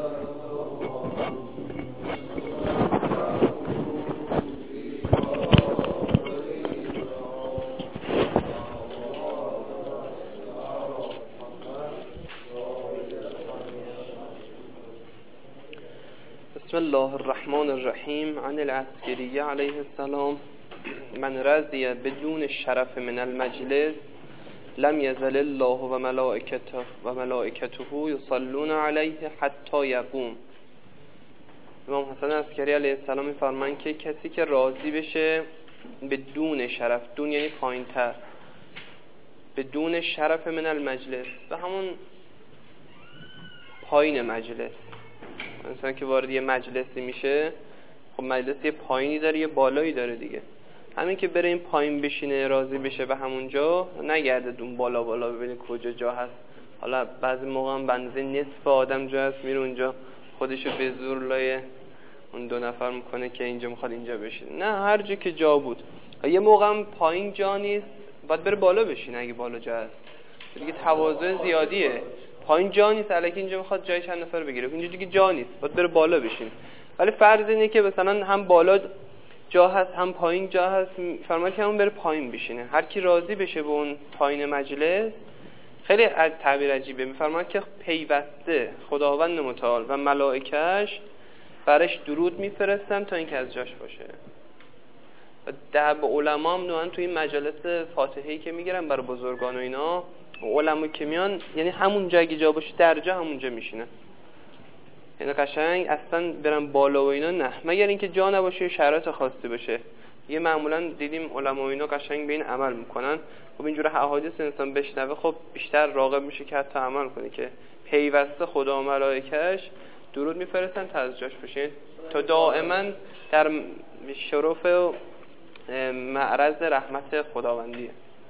بسم الله الرحمن الرحیم. عن العسکری علیه السلام: من رضی بدون شرف من المجلس لم یزل الله و ملائکته یصلون علیه حتی یقوم. امام حسن عسکری علیه السلام می‌فرمایند که کسی که راضی بشه بدون شرف، دون یعنی پایین‌تر، بدون شرف من المجلس، و همون پایین مجلس، مثلا که وارد یه مجلسی میشه، خب مجلس یه پایینی داره یه بالایی داره دیگه، همین که بره این پایین بشینه راضی بشه به همونجا، نگرده دون بالا ببینه کجا جا هست. حالا بعضی موقع هم بنزه نصف آدم جا هست، میره اونجا خودشو به زور لای اون دو نفر میکنه که اینجا میخواد اینجا بشینه. نه، هر جا که جا بود. یه موقع هم پایین جا نیست، باید بره بالا بشینه اگه بالا جا هست، دیگه تواضع زیادیه. پایین جا نیست، الکی اینجا میخواد جای چند نفر بگیره، اینجا دیگه جا نیست، باید بره بالا بشین. ولی فرض اینه که مثلا هم بالا جا هست هم پایین جا هست، فرمایید که همون بره پایین بشینه. هر کی راضی بشه به اون پایین مجلس، خیلی تعبیر عجیبه، میفرماید که پیوسته خداوند متعال و ملائکه‌اش برش درود میفرستن تا اینکه از جاش باشه. و دعب علما هم نوعا تو این مجالس فاتحه‌ای که میگیرن برای بزرگان و اینا، علما که میان یعنی همون جا اگه جا باشه درجا همونجا میشینه، یعنی قشنگ اصلا برن بالا و اینا نه، مگر اینکه جا نباشه شرایط خاصی باشه. یه معمولا دیدیم علما و اینا قشنگ به این عمل میکنن. خب اینجوری احادیث انسان بشنوه، خب بیشتر راغب میشه که حتی عمل کنه که پیوسته خدا و ملائکه‌اش درود میفرستن تا از جاش بشه، تا دائما در شرف و معرض رحمت خداوندیه.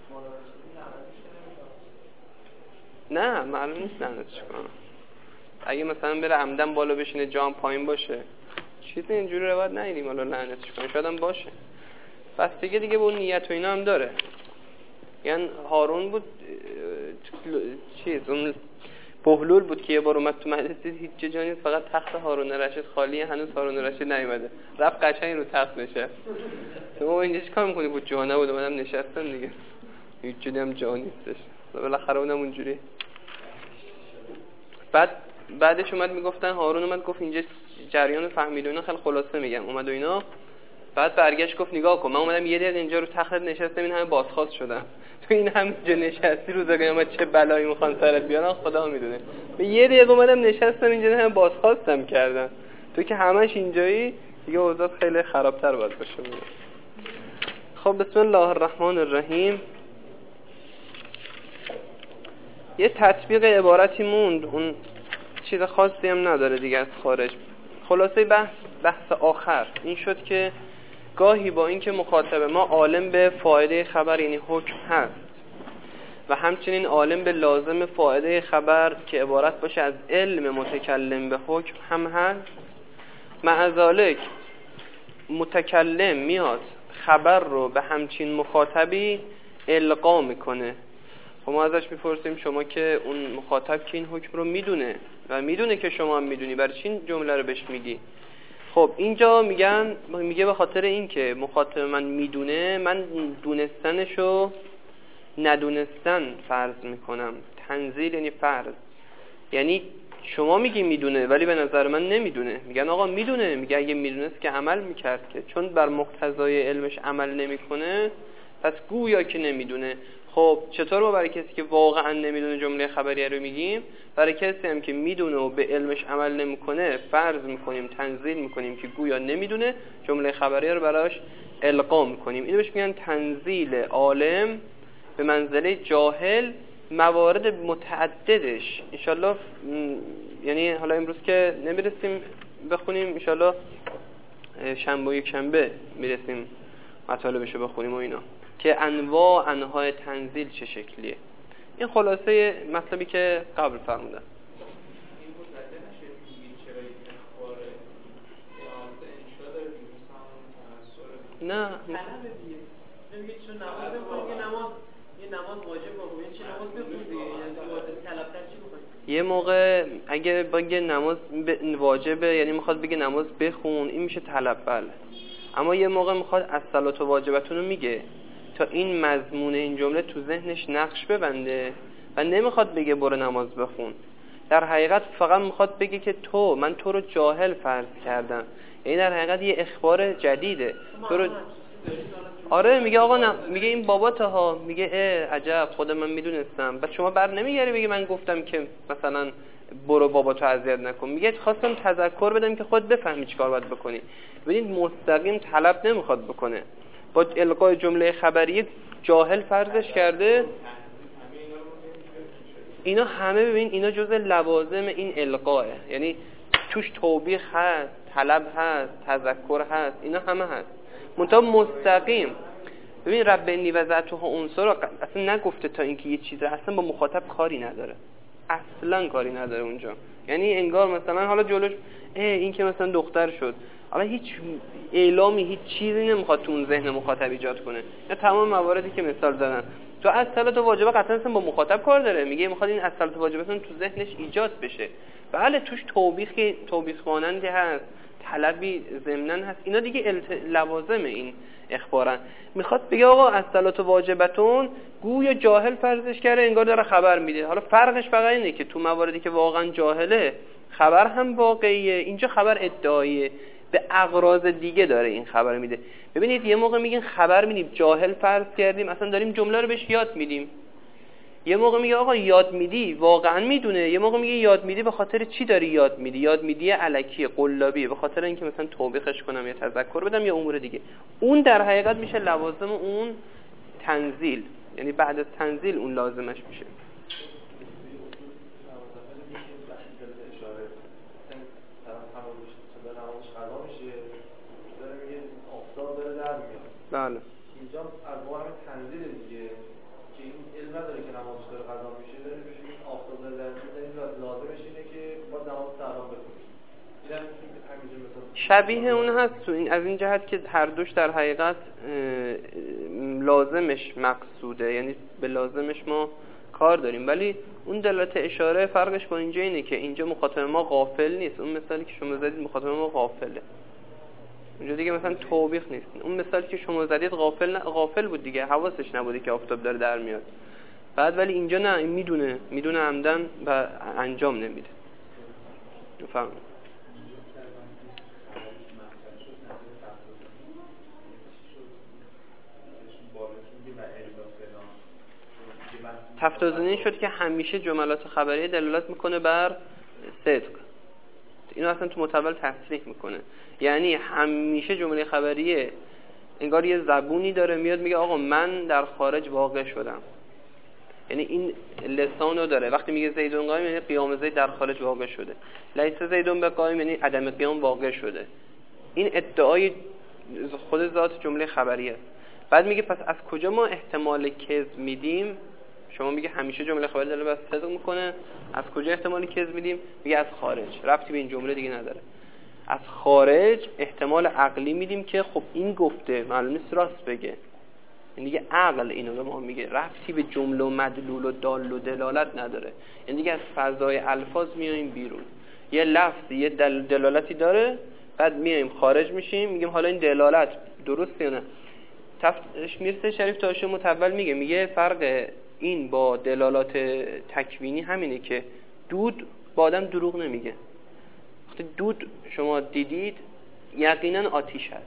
نه معلوم نیست لعنتش کنه. اگه مثلا بره عمدن بالا بشینه جام پایین باشه، چیزی اینجوری روایت ندیدیم حالا لعنتش کنه، شاید هم باشه. بس دیگه به اون نیت و اینا هم داره. یعنی هارون بود اون بهلول بود که یه بار اومد تو مجلس دید هیچ جا نیست، فقط تخت هارون رشید خالیه، هنوز هارون رشید نیومده، رفت قشنگ رو تخت نشست. تو اینجا چیکار می‌کنی؟ بود جا نبود، اومدم نشستم دیگه، هیچ جوری هم جا نیستش. بالاخره اونم اونجوری. بعدش اومد میگفتن، هارون اومد گفت اینجا جریان فهمید و اینا، خیلی خلاصه میگم اومد و اینا. بعد برگشت گفت نگاه کن، من اومدم یه دقیقه اینجا رو تخت نشستم، این همه بازخواست شدم، تو این همینجا نشستی روز قیامت چه بلایی میخوان سرت بیارن خدا میدونه. به یه دقیقه اومدم نشستم اینجا همه بازخواستم کردن، تو که همش اینجایی دیگه اوضاع خیلی خرابتر باید باشه. خب بسم الله الرحمن الرحیم. یه تطبیق عبارتی موند، اون چیز خاصی هم نداره دیگه از خارج. خلاصه بحث آخر این شد که گاهی با اینکه مخاطب ما عالم به فائده خبر یعنی حکم هست و همچنین عالم به لازم فائده خبر که عبارت باشه از علم متکلم به حکم هم هست، مع ذالک متکلم میاد خبر رو به همچین مخاطبی القا میکنه. خب ما ازش میپرسیم شما که اون مخاطب که این حکم رو میدونه و میدونه که شما هم میدونی، برای چی این جمله رو بهش میگی؟ خب اینجا میگه به خاطر این که مخاطب من میدونه، من دونستنشو ندونستن فرض میکنم. تنزیل یعنی فرض، یعنی شما میگی میدونه ولی به نظر من نمیدونه. میگن آقا میدونه، میگه اگه میدونست که عمل میکرد، که چون بر مقتضای علمش عمل نمیکنه پس گویا که نمیدونه. خب چطور ما برای کسی که واقعا نمیدونه جمله خبریه رو میگیم؟ برای کسی هم که میدونه و به علمش عمل نمیکنه فرض میکنیم، تنزیل میکنیم که گویا نمیدونه، جمله خبریه رو براش القا میکنیم. اینو بهش میگن تنزیل عالم به منزله جاهل، موارد متعددش انشالله. یعنی حالا امروز که نمیرسیم بخونیم، انشالله شنبه و یک شنبه میرسیم مطالبشو بخونیم و اینا، که انواع تنزیل چه شکلیه. این خلاصه مطلبی که قبل فرمودم. نه نماز واجب باشه، چه نماز بخونی دیگه، یعنی طلبتر چی بخونی؟ یه موقع اگه بگه نماز واجبه، یعنی میخواد بگه نماز بخون، این میشه طلب، بله. اما یه موقع میخواد الصلاة واجبتون رو میگه تا این مضمون این جمله تو ذهنش نقش ببنده و نمیخواد بگه برو نماز بخون. در حقیقت فقط میخواد بگه که من تو رو جاهل فرض کردم، یعنی در حقیقت یه اخبار جدیده تو رو. آره میگه آقا میگه این باباته ها، میگه عجب خود من میدونستم. بعد شما بر نمیگری بگی من گفتم که مثلا برو باباتو اذیت نکن. میگه خواستم تذکر بدم که خود بفهمی چیکار باید بکنی. ببینید مستقیم طلب نمیخواد بکنه، با القای جمله خبری جاهل فرضش کرده. اینا همه ببین اینا جزء لوازم این القاه، یعنی توش توبیخ هست، طلب هست، تذکر هست، اینا همه هست. منتها مستقیم ببین رب انی وضعتها انثی اصلا نگفته تا اینکه یه چیز اصلا با مخاطب کاری نداره، اصلا کاری نداره اونجا. یعنی انگار مثلا حالا جلوش این که مثلا دختر شد، حالا هیچ اعلامی هیچ چیزی نمیخواد تو اون ذهن مخاطب ایجاد کنه. یا تمام مواردی که مثال زدن تو الصلاة واجبه قطعا با مخاطب کار داره، میگه میخواد این الصلاة واجبه تو ذهنش ایجاد بشه. بله توش توبیخ مانندی هست، طلبی ضمناً هست، اینا دیگه لوازم این اخبارن. میخواد بگه آقا الصلاة واجبتون گویا جاهل فرضش کرده، انگار داره خبر میده. حالا فرقش فقط اینه که تو مواردی که واقعا جاهله خبر هم واقعیه، اینجا خبر ادعاییه، به اغراض دیگه داره این خبر میده. ببینید یه موقع میگین خبر میدیم جاهل فرض کردیم، اصلا داریم جمله رو بهش یاد میدیم. یه موقع میگه آقا یاد میدی واقعا میدونه، یه موقع میگه یاد میدی به خاطر چی داری یاد میدی، یاد میدی الکی قلابی به خاطر اینکه مثلا توبیخش کنم یا تذکر بدم یا امور دیگه. اون در حقیقت میشه لوازم اون تنزیل، یعنی بعد از تنزیل اون لازمش میشه. بله اینجا از واقع تنزیل دیگه که این علم نداره که نمازش داره قضا میشه، داره بهش این آفتاب داره در میاد، لازمش اینه که با نماز سلام بکنه. اینم همینجا مثلا شبیه اون هست تو این از این جهت که هر دوش در حقیقت لازمش مقصوده، یعنی به لازمش ما کار داریم، ولی اون دلالت اشاره فرقش با اینجا اینه که اینجا مخاطب ما غافل نیست. اون مثالی که شما زدید مخاطب ما غافله، اونجا دیگه مثلا توبیخ نیست. اون مثالی که شما زدید غافل بود دیگه، حواسش نبوده که آفتاب داره در میاد. بعد ولی اینجا نه، این میدونه عمدن و انجام نمیده. بفهم. تفتازنی شد که همیشه جملات خبریه دلالت میکنه بر صدق. اینو اصلا تو متول تصریح میکنه، یعنی همیشه جمله خبریه انگار یه زبونی داره میاد میگه آقا من در خارج واقع شدم، یعنی این لسانو داره. وقتی میگه زیدون قائم یعنی قیام زید در خارج واقع شده، لیس زیدون به قائم یعنی عدم قیام واقع شده. این ادعای خود ذات جمله خبریه است. بعد میگه پس از کجا ما احتمال کذب میدیم؟ شما میگه همیشه جمله خبری داره بس صدق میکنه، از کجا احتمال کذب میدیم؟ میگه از خارج، ربطی به این جمله دیگه نداره. از خارج احتمال عقلی میدیم که خب این گفته معلوم نیست راست بگه، این دیگه عقل اینو به ما میگه، ربطی به جمله و مدلول و دال و دلالت نداره. این دیگه از فضای الفاظ میایم بیرون، یه لفظی یه دلالتی داره، بعد میایم خارج میشیم میگیم حالا این دلالت درسته یا نه. میرسه شریف تاشی متول میگه فرق این با دلالات تکوینی همینه که دود با آدم دروغ نمیگه. وقتی دود شما دیدید یقینا آتیش هست،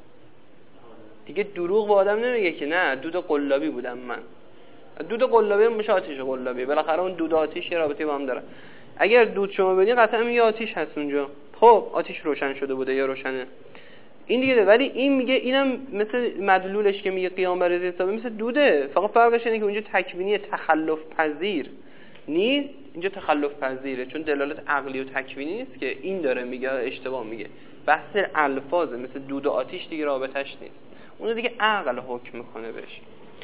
دیگه دروغ با آدم نمیگه که نه دود قلابی بودم من. دود قلابی میشه آتیش قلابی، بالاخره اون دود آتیش یه رابطه با هم داره. اگر دود شما ببینید قطعا یه آتیش هست اونجا، خب آتیش روشن شده بوده یا روشنه این دیگه. ولی این میگه اینم مثل مدلولش که میگه قیام بر ضد حسابه مثل دوده، فقط فرقش اینه که اونجا تکوینی تخلف پذیر نیست، اینجا تخلف پذیره، چون دلالت عقلی و تکوینی نیست که این داره میگه اشتباه میگه. بحث الفاظه، مثل دود و آتیش دیگه رابطش نیست، اون دیگه عقل حکم میکنه بهش.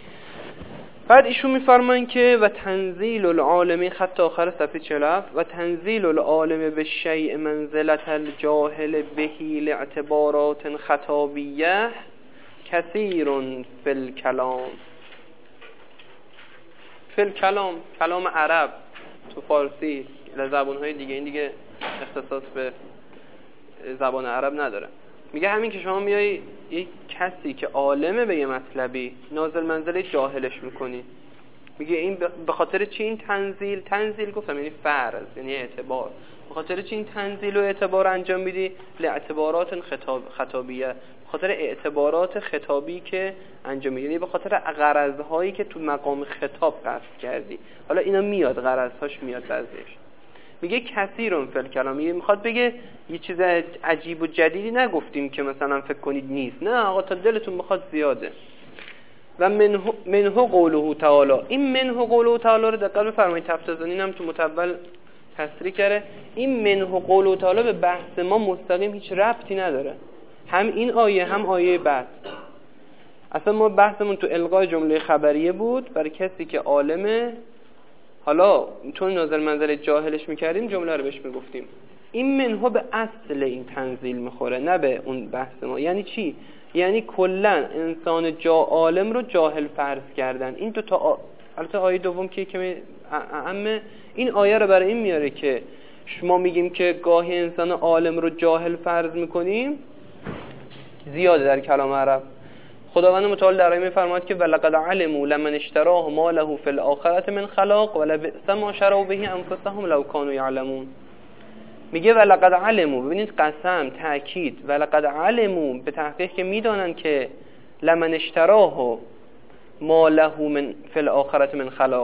بعد ایشون میفرمایند که و تنزیل العالم، خط آخر صفحه 47، و تنزیل العالم به شیء منزلت الجاهل بهی لاعتبارات خطابیه کثیر فی الکلام. کلام عرب تو فارسی زبان‌های دیگه، این دیگه اختصاص به زبان عرب نداره. میگه همین که شما میای یک کسی که عالمه به یه مطلبی نازل منزله جاهلش میکنی. میگه این به خاطر چی این تنزیل گفتم یعنی فرض، یعنی اعتبار. به خاطر چی این تنزیل و اعتبار انجام میدی؟ لاعتبارات خطابیه، به خاطر اعتبارات خطابی که انجام میدی، یعنی به خاطر غرضهایی که تو مقام خطاب قصد کردی. حالا اینا میاد، غرضهاش میاد بعضیش. میگه کثیرون فی الکلام، میخواد بگه یه چیز عجیب و جدیدی نگفتیم که مثلا فکر کنید نیست، نه آقا تا دلتون بخواد زیاده. و منه قوله تعالی، این منه قوله تعالی رو دقت بفرمایید، تفتزانی هم تو متول تصریح کرده. این منه قوله تعالی به بحث ما مستقیم هیچ ربطی نداره، هم این آیه هم آیه بعد. اصلا ما بحثمون تو الغای جمله خبریه بود برای کسی که عالمه، حالا چون نازل منزل جاهلش میکردیم جمله رو بهش میگفتیم. این منها به اصل این تنزیل میخوره، نه به اون بحث ما. یعنی چی؟ یعنی کلا انسان عالم رو جاهل فرض کردن. این دو تا البته آیه دوم که کمی اعمه، این آیه رو برای این میاره که شما میگیم که گاهی انسان عالم رو جاهل فرض میکنیم، زیاده در کلام عرب. خداوند متعال در آیه میفرماید که ولقد علموا لمن اشتراه ما له فی الاخره من خلاق ولبئس ما شروا به انفسهم لو كانوا یعلمون. میگه ولقد علموا، ببینید قسم، تأکید، ولقد علموا به تحقیق که میدانن که لمن اشتراه ما له من فی الاخره من خلاق،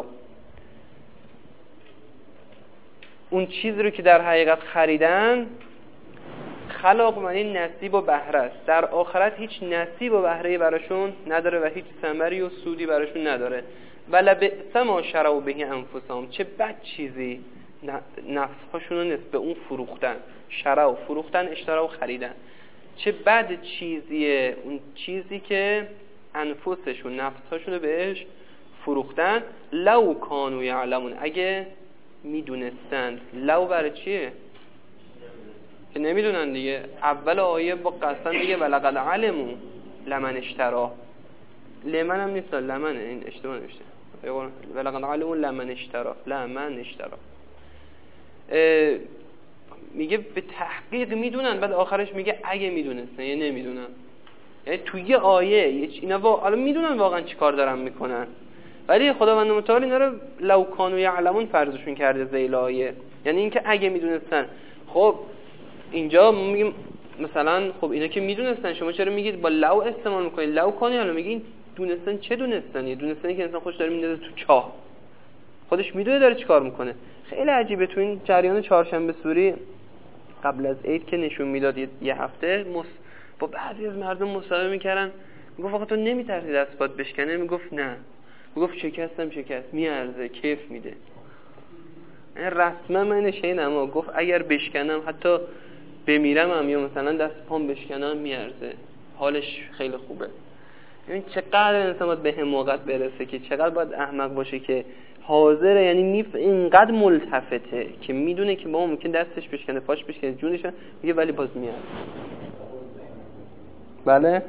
اون چیزی رو که در حقیقت خریدن، خلاق معنی نصیب و بهره است، در آخرت هیچ نصیب و بهره‌ای براشون نداره و هیچ ثمری و سودی براشون نداره. ولبئس ما شروا به انفسهم، چه بد چیزی نفس‌هاشون رو نسبت به اون فروختن، شرا و فروختن، اشترا و خریدن، چه بد چیزیه اون چیزی که انفسشون، نفس‌هاشون رو بهش فروختن. لو کانوا یعلمون، اگه میدونستند. لو برای چیه؟ که نمیدونن دیگه. اول آیه با قسم دیگه ولقد علموا لمن اشتراه، لمن هم نیست، لمنه، این اشتباه نوشته، ولقد علموا لمن اشتراه، لمن اشتراه. میگه به تحقیق میدونن، بعد آخرش میگه اگه میدونستن، یا نمیدونن. یعنی توی آیه اینا حالا میدونن واقعا چی کار دارن میکنن، ولی خداوند متعال اینا رو لو کانوا یعلمون فرضشون کرده ذیل آیه، یعنی اینکه اگه میدونستن. خب اینجا میگیم مثلا خب اینا که میدونستن، شما چرا میگید با لو استعمال میکنید؟ لو کانوا، حالا میگین دونستن. چه دونستنی؟ دونستنی که انسان خودش داره میندازه تو چاه، خودش میدونه داره چیکار میکنه. خیلی عجیبه. تو این جریان چهارشنبه سوری قبل از عید که نشون میداد یه هفته با بعضی از مردم مصاحبه میکردن، میگفت آقا تو نمیترسی دست پات بشکنه؟ میگفت نه. میگفت شکست میارزه، کیف میده. رسما من شینم، اما گفت اگر بشکنم حتی بمیرم هم، یا مثلا دست پام بشکنم میارزه، حالش خیلی خوبه. این چقدر انسان باید به حماقت برسه که چقدر باید احمق باشه که حاضره، یعنی اینقدر ملتفته که میدونه که با ممکن دستش بشکنه، پاش بشکنه، جونش میگه ولی باز میاد. بله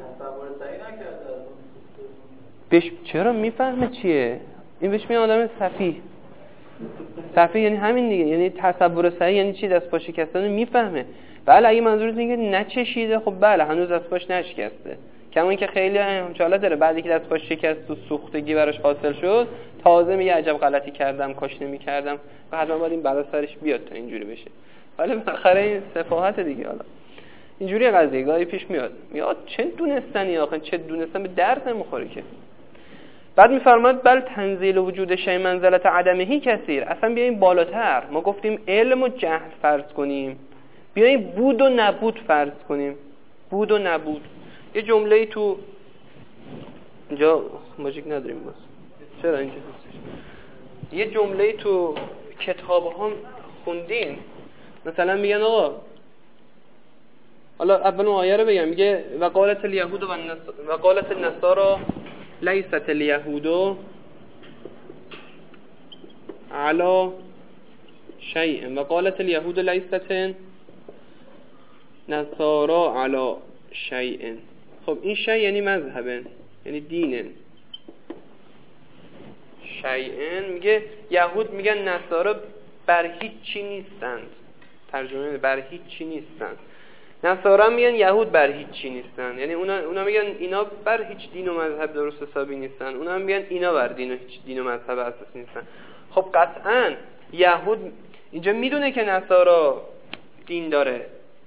چرا میفهمه چیه این؟ بهش میگن آدم سفیه، یعنی همین دیگه، یعنی تصور صحیح یعنی چی؟ دست پا شکستن میفهمه. بله اگه منظورت اینه که نچشیده، خب بله هنوز دست پاش نشکسته، کما اینکه خیلی انشالله داره بعدی که دست پاش شکست و سوختگی براش حاصل شد تازه میگه عجب غلطی کردم، کاش نمی‌کردم، و حتما باید این بلا سرش بیاد تا اینجوری بشه. ولی بالاخره این سفاهت دیگه. حالا اینجوری قضیه گاهی پیش میاد چه دونستنی آخه، چه دونستن به درد نمیخوره که. بعد میفرماد بل تنزیل وجود شیء منزلت عدمهی کثیر. اصلا بیایم بالاتر، ما گفتیم علم و جهل فرض کنیم، بیایم بود و نبود فرض کنیم. بود و نبود. یه جمله‌ای تو اینجا ماژیک نداریم باز، چرا اینجا هستش؟ یه جمله‌ای تو کتاب‌ها خوندین، مثلا میگن آقا، حالا اول اون آیه رو بگم، میگه وقالت الیهود و قالت النصارى لیست الیهود علی شیء و قالت الیهود لیست نصارى علی شیء. خب این شیء یعنی مذهبن، یعنی دینن. شیئن، میگه یهود میگن نصارا بر هیچ چی نیستند. ترجمه بر هیچ چی نیستند. نصارا میگن یهود بر هیچ چی نیستند. یعنی اونا میگن اینا بر هیچ دین و مذهب درست حسابی نیستن، اونا میگن اینا بر هیچ دین و مذهب اساسی نیستن. خب قطعاً یهود اینجا میدونه که نصارا دین داره،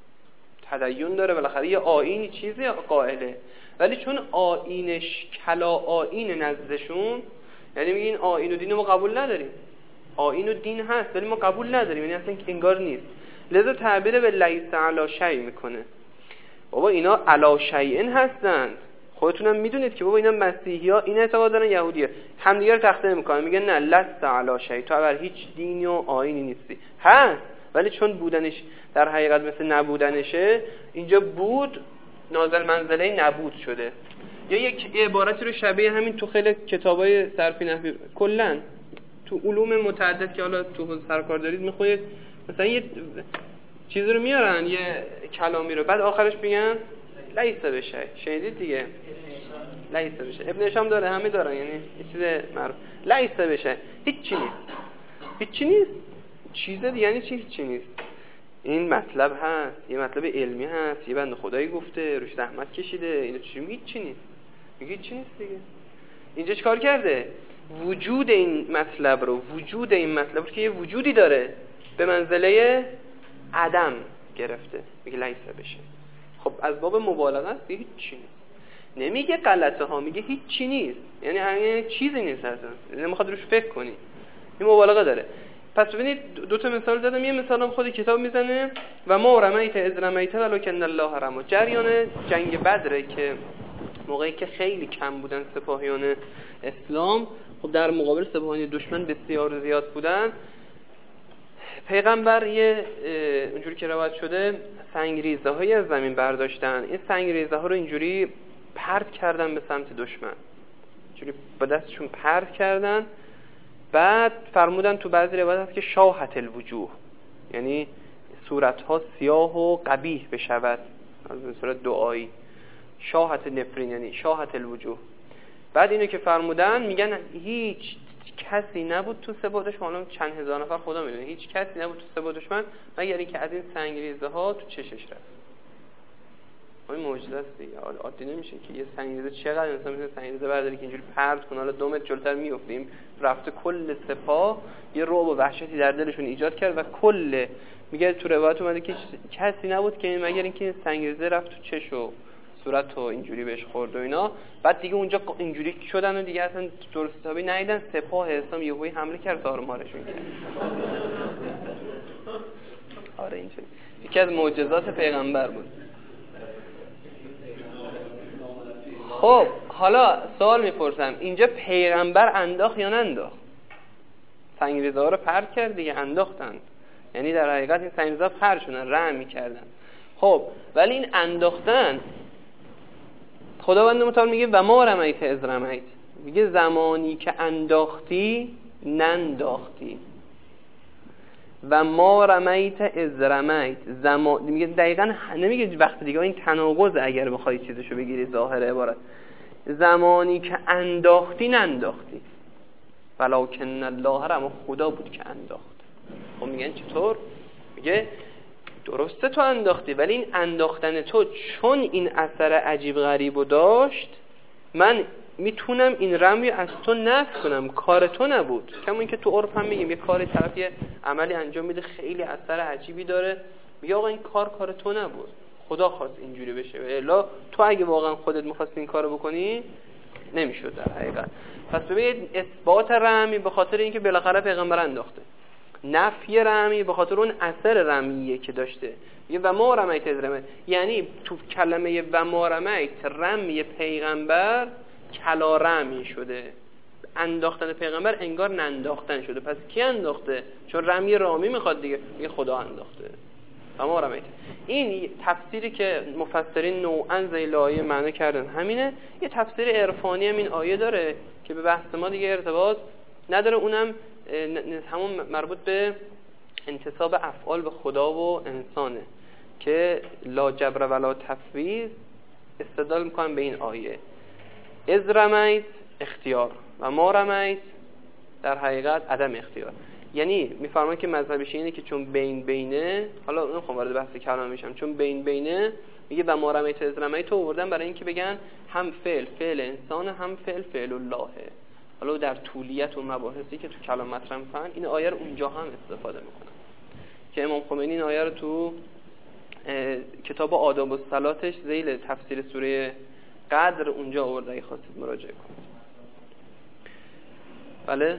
تدین داره، بالاخره یه آیینی چیزی قائله، ولی چون آیینش کلا آیین نزدشون، یعنی میگه این آیین و دین ما قبول نداریم، آیین و دین هست ولی ما قبول نداریم، یعنی اصلا انگار نیست، لذا تعبیر به لیس علی شیء میکنه. بابا اینا علی شیء هستند، خودتونم میدونید که بابا اینا مسیحی‌ها این اعتقاد دارن، یهودی‌ها همدیگه رو تخته میکنن، میگن نه لست علی شیء، تو بر هیچ دینی و آیینی نیستی. هست ولی چون بودنش در حقیقت مثل نبودنشه، اینجا بود نازل منزله نبود شده. یا یک عبارتی رو شبیه همین تو خیلی کتابای صرفی نحوی کلا تو علوم متعدد که حالا تو سرکار دارید میخونید، مثلا یه چیزی رو میارن، یه کلامی رو، بعد آخرش میگن لیس بشه. شنیدید دیگه؟ لیس بشه. ابن هشام داره، همه دارن، یعنی یه چیز معروف. لیس بشه هیچ چی نیست، هیچ چی نیست. چیز دیگه یعنی چی؟ هیچ چی نیست. این مطلب هست، یه مطلب علمی هست، یه بنده خدایی گفته، روش زحمت کشیده، اینو چی میگه؟ هیچ چی نیست. میگه هیچ چی نیست دیگه. اینجا چیکار کرده؟ وجود این مطلب رو که یه وجودی داره به منزله عدم گرفته، میگه لیس بشه. خب از باب مبالغه است، هیچ چی نیست. نمیگه غلطه ها، میگه هیچ چی نیست، یعنی چیزی نیست اصلا، نمیخواد روش فکر کنی، این مبالغه داره. پس ببینید دو تا مثال دادم، یه مثالم خود کتاب میزنه و ما رمیت اذ رمیت ولکن الله رمی. جریان جنگ بدره که موقعی که خیلی کم بودن سپاهیان اسلام، خب در مقابل سپاهیان دشمن بسیار زیاد بودن، پیغمبر یه اونجوری که روایت شده سنگریزه هایی از زمین برداشتن، این سنگریزه ها رو اینجوری پرت کردن به سمت دشمن، اینجوری با دستشون پرت کردن، بعد فرمودن تو بعضی روایت هست که شاهت الوجوه، یعنی صورتها سیاه و قبیح بشود، از صورت دعایی، شاهت نفرین یعنی شاهت الوجوه. بعد اینو که فرمودن میگن هیچ کسی نبود تو سپاه دشمن، حالا چند هزار نفر خدا میدونه، هیچ کسی نبود تو سپاه دشمن مگر اینکه از این سنگریزه ها تو چشش رفت. این معجزه است دیگه، عادی نمیشه که یه سنگریزه چقدر مثلا سنگریزه برداری که اینجوری پرت کنه، حالا 2 متر جلوتر میافتیم، رفته کل سپاه یه رعب و وحشتی در دلشون ایجاد کرد و کل میگه تو روایت اومده که کسی نبود که مگر اینکه سنگریزه رفت تو چش و صورت و اینجوری بهش خورد و اینا. بعد دیگه اونجا اینجوری شدن و دیگه اصلا درست حسابی ندیدن، سپاه اسلام یهویی حمله کرد، تارمارشون کرد. آره اینجوری یکی از معجزات پیغمبر بود. خب حالا سوال میپرسم، اینجا پیغمبر انداخت یا ننداخت؟ سنگریزه ها رو پرت کرد دیگه، انداختند، یعنی در حقیقت این سنگریزه ها پرت شدن، رحم میکردن. خب ولی این انداختن، خداوند متعال میگه و ما رمیت اذ رمیت، میگه زمانی که انداختی ننداختی، و ما رمیت اذ رمیت، میگه دقیقاً نمیگه وقت دیگه، این تناقض اگر بخوای چیزشو بگیری ظاهر عبارت، زمانی که انداختی ننداختی، ولکن الله رمی، خدا بود که انداخت. خب میگن چطور؟ میگه درسته تو انداختی، ولی این انداختن تو چون این اثر عجیب غریبو داشت، من میتونم این رمی از تو نفی کنم، کار تو نبود. کما اینکه تو عرف هم میگیم یه کاری طرف یه عملی انجام میده خیلی اثر عجیبی داره، میگه آقا این کار تو نبود، خدا خواست اینجوری بشه، الا تو اگه واقعا خودت می‌خواستی این کارو بکنی نمیشد در حقیقت. پس ببینید اثبات رمی به خاطر اینکه بالاخره پیغمبر انداخته، نفی رمی به خاطر اون اثر رمیه که داشته. یه و ما رمیت از رمی، یعنی تو کلمه و ما رمیت رمی پیغمبر کلا رمی شده، انداختن پیغمبر انگار ننداختن شده. پس کی انداخته؟ چون رمی رامی میخواد دیگه، میگه خدا انداخته و ما رمیت. این تفسیری که مفسرین نوعا ذیل آیه معنی کردن همینه. یه تفسیر عرفانی هم این آیه داره که به بحث ما دیگه ارتباط نداره، اونم همون مربوط به انتساب افعال به خدا و انسانه که لا جبر ولا تفویض استدلال میکنن به این آیه. از رمیت اختیار و ما رمیت در حقیقت عدم اختیار. یعنی میفرمان که مذهب شیعه اینه که چون بین بینه، حالا نمیخوام وارد بحث کلام بشم، چون بین بینه میگه و ما رمیت اذ رمیت آوردن برای اینکه بگن هم فعل انسان، هم فعل اللهه. حالا در طولیت و مباحثی که تو کلام مطرح می‌کنن این آیه رو اونجا هم استفاده میکنن که امام خمینی این آیه رو تو کتاب آداب الصلاتش ذیل تفسیر سوره قدر اونجا آورده، اگه خواستید مراجعه کنید. بله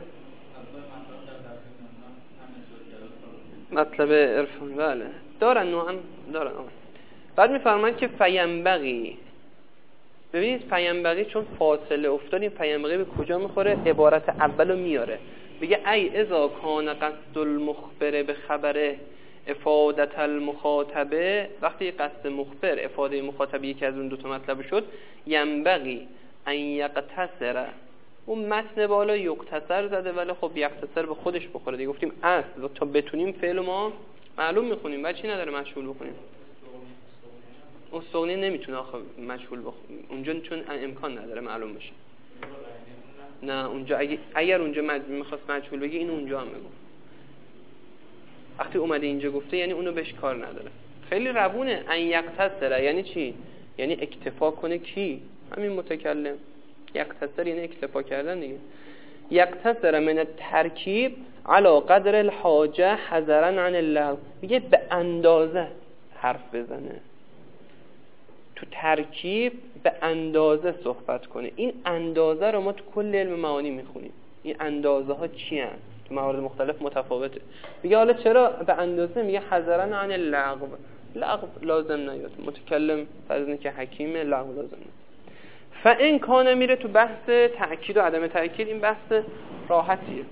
مطلب عرفان بله دارن نوعا دارن. بعد میفرمایند که فینبغی، ببینید فینبغی چون فاصله افتاد، این فینبغی به کجا میخوره؟ عبارت اولو میاره، میگه ای اذا کان قصد المخبر به خبره افادت المخاطبه، وقتی قصد مخبر افاده مخاطب یکی از اون دو تا مطلب شد، ینبغی ان یقتصر، اون متن بالا یقتصر زده ولی خب یقتصر به خودش بخوره دیگه. گفتیم اصل تا بتونیم فعل ما معلوم میخونیم، بعد چی نداره مجهول بخونیم. استغنی نمیتونه آخه مجهول بخونه اونجا چون امکان نداره معلوم بشه. نه اونجا اگر اونجا میخواست مجهول بگه این اونجا هم بگو، وقتی اومده اینجا گفته یعنی اونو بهش کار نداره. خیلی روونه. ان یقتصر یعنی چی؟ یعنی اکتفا کنه کی؟ همین متکلم. یقتصر یعنی اکتفا کردن دیگه. یقتصر من الترکیب علی قدر الحاجه حذرا عن اللغو، میگه به اندازه حرف بزنه، تو ترکیب به اندازه صحبت کنه. این اندازه رو ما تو کل علم معانی میخونیم. این اندازه ها چی هست؟ تو موارد مختلف متفاوته. میگه حالا چرا به اندازه؟ میگه حذرا عن اللغو، لغو لازم نیاد، متکلم فرض اینه که حکیمه، لغو لازم نیاد. فان کان میره تو بحث تأکید و عدم تأکید. این بحث راحتیه.